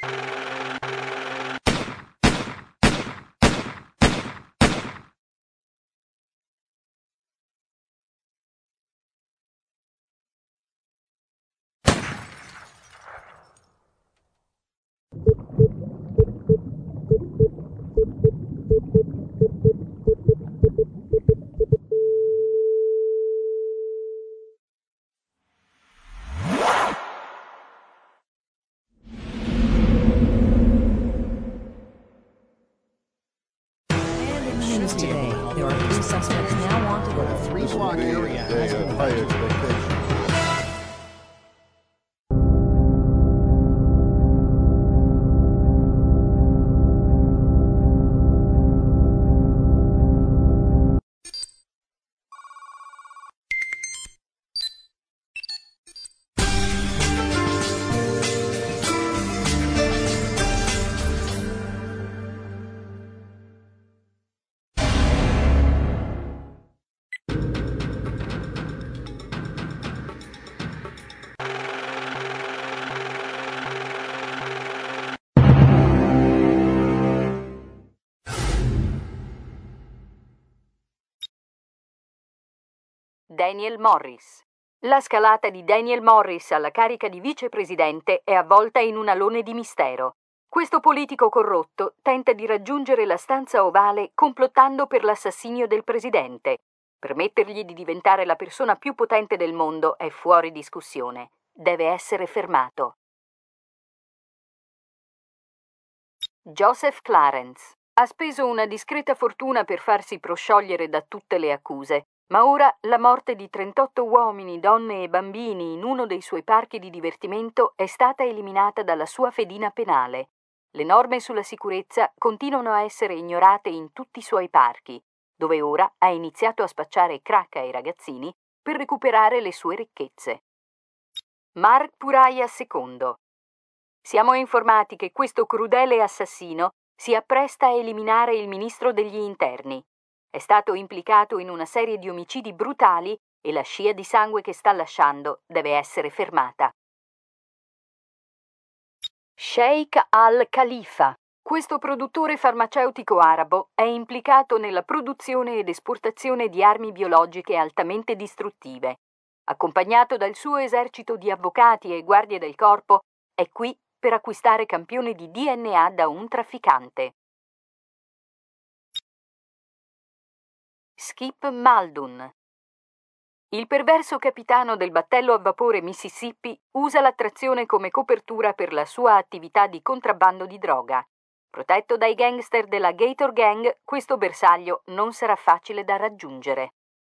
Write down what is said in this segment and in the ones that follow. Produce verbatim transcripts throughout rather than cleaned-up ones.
Today, there are three suspects now wanted in a three-block area. Has been high expectations. Daniel Morris. La scalata di Daniel Morris alla carica di vicepresidente è avvolta in un alone di mistero. Questo politico corrotto tenta di raggiungere la stanza ovale complottando per l'assassinio del presidente. Permettergli di diventare la persona più potente del mondo è fuori discussione. Deve essere fermato. Joseph Clarence. Ha speso una discreta fortuna per farsi prosciogliere da tutte le accuse. Ma ora la morte di trentotto uomini, donne e bambini in uno dei suoi parchi di divertimento è stata eliminata dalla sua fedina penale. Le norme sulla sicurezza continuano a essere ignorate in tutti i suoi parchi, dove ora ha iniziato a spacciare crack ai ragazzini per recuperare le sue ricchezze. Mark Puraya secondo. Siamo informati che questo crudele assassino si appresta a eliminare il ministro degli interni. È stato implicato in una serie di omicidi brutali e la scia di sangue che sta lasciando deve essere fermata. Sheikh Al-Khalifa. Questo produttore farmaceutico arabo è implicato nella produzione ed esportazione di armi biologiche altamente distruttive. Accompagnato dal suo esercito di avvocati e guardie del corpo, è qui per acquistare campioni di D N A da un trafficante. Skip Muldoon. Il perverso capitano del battello a vapore Mississippi usa l'attrazione come copertura per la sua attività di contrabbando di droga. Protetto dai gangster della Gator Gang, questo bersaglio non sarà facile da raggiungere.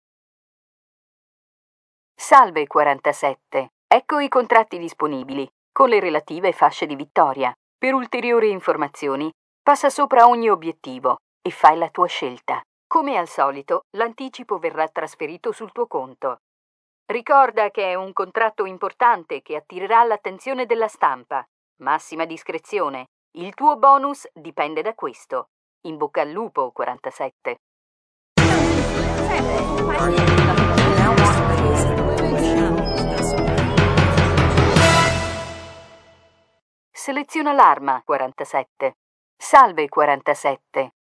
Salve quarantasette. Ecco i contratti disponibili, con le relative fasce di vittoria. Per ulteriori informazioni, passa sopra ogni obiettivo e fai la tua scelta. Come al solito, l'anticipo verrà trasferito sul tuo conto. Ricorda che è un contratto importante che attirerà l'attenzione della stampa. Massima discrezione. Il tuo bonus dipende da questo. In bocca al lupo, quarantasette. Seleziona l'arma, quarantasette. Salve, quarantasette.